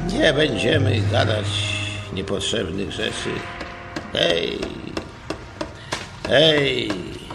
Nie będziemy gadać niepotrzebnych rzeczy. Hej, hej,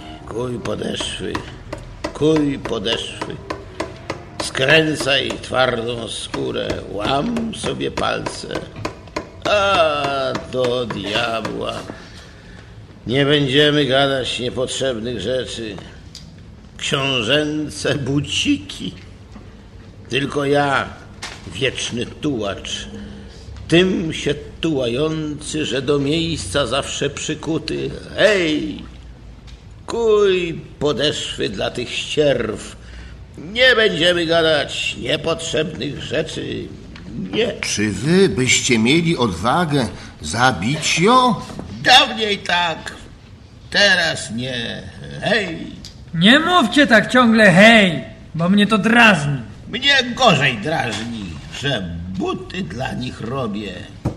kuj podeszwy. Skręcaj twardą skórę, łam sobie palce. A do diabła. Nie będziemy gadać niepotrzebnych rzeczy. Książęce buciki. Tylko ja, wieczny tułacz, tym się tułający, że do miejsca zawsze przykuty. Hej, kuj podeszwy dla tych ścierw. Nie będziemy gadać niepotrzebnych rzeczy. Nie. Czy wy byście mieli odwagę zabić ją? Dawniej tak, teraz nie. Hej. Nie mówcie tak ciągle hej, bo mnie to drażni. Mnie gorzej drażni, że buty dla nich robię.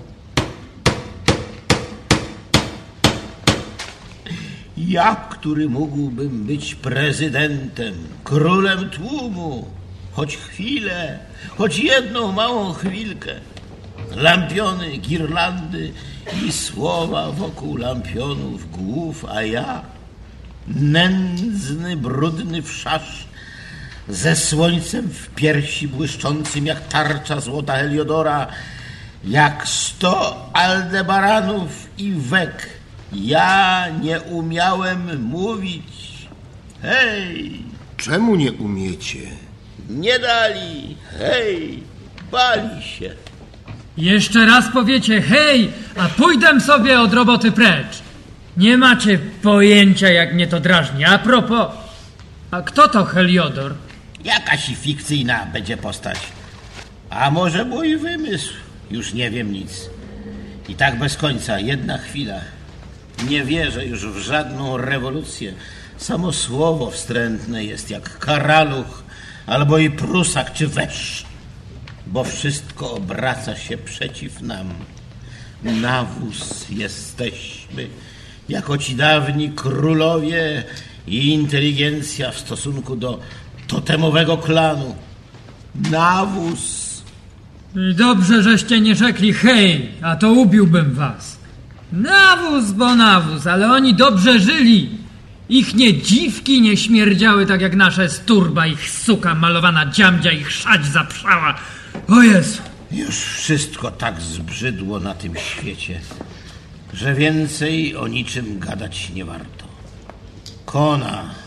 Ja, który mógłbym być prezydentem, królem tłumu, choć chwilę, choć jedną małą chwilkę. Lampiony, girlandy i słowa wokół lampionów głów, a ja, nędzny, brudny wszasz, ze słońcem w piersi błyszczącym jak tarcza złota Heliodora, jak 100 Aldebaranów i wek. Ja nie umiałem mówić. Hej! Czemu nie umiecie? Nie dali. Hej! Bali się. Jeszcze raz powiecie hej, a pójdę sobie od roboty precz. Nie macie pojęcia, jak mnie to drażni. A propos, a kto to Heliodor? Jakaś fikcyjna będzie postać. A może mój wymysł? Już nie wiem nic. I tak bez końca, jedna chwila. Nie wierzę już w żadną rewolucję. Samo słowo wstrętne jest jak karaluch, albo i prusak czy wesz. Bo wszystko obraca się przeciw nam. Nawóz jesteśmy, jako ci dawni królowie i inteligencja w stosunku do totemowego klanu. Nawóz. I dobrze, żeście nie rzekli hej, a to ubiłbym was. Nawóz, bo nawóz, ale oni dobrze żyli. Ich nie dziwki nie śmierdziały tak jak nasze sturba, ich suka malowana dziamdzia, ich szać zaprzała. O Jezu. Już wszystko tak zbrzydło na tym świecie, że więcej o niczym gadać nie warto. Kona